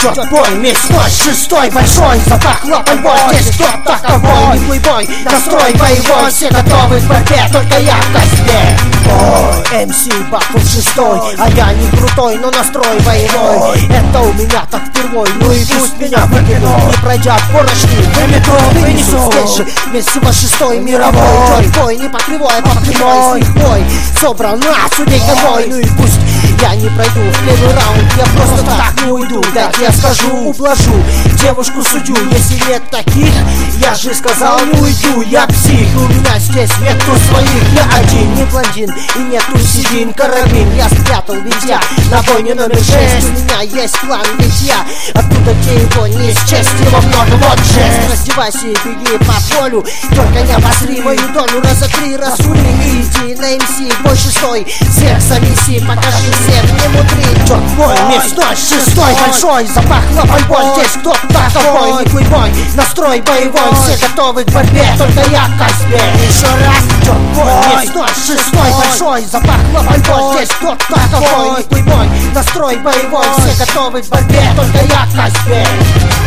Идет бой, мясной, шестой, большой, запах лапой бой. Здесь кто таковой, не плейбой, настрой боевой. Все готовы к борьбе, только я в косьбе. Ой, МС батл шестой, а я не крутой, но настрой боевой. Это у меня так впервой, ну и пусть меня выкинут. Не пройдя поручни, на метро вынесу. Здесь же месиво шестой мировой. Идет бой, не по кривой, а по прямой. С бой собран на судей конвой. Ну и пусть я не пройду в первый раунд, я просто так не уйду. Дайте я скажу, ублажу девушку судью. Если нет таких, я же сказал, не уйду. Я псих, у меня здесь нету своих. Я один, не блондин и нету седин. Карабин я спрятал, ведь я на бойне номер 6. У меня есть план, ведь я оттуда, где его не счесть. Его много, вот жесть. Раздевайся и беги по полю, только не обосри мою долю. Раза три расули и иди на МС. Бой шестой, всех замеси, покажи всем, не мудри. Идет бой, мясной, шестой, большой, запах лапой бой. Здесь кто таковой, не плейбой, настрой боевой. Все готовы к борьбе, только я в косьбе. Еще раз. Идет бой, мясной, шестой, большой, запах лапой бой. Здесь кто таковой, не плейбой, настрой боевой. Все готовы к борьбе, только я в косьбе.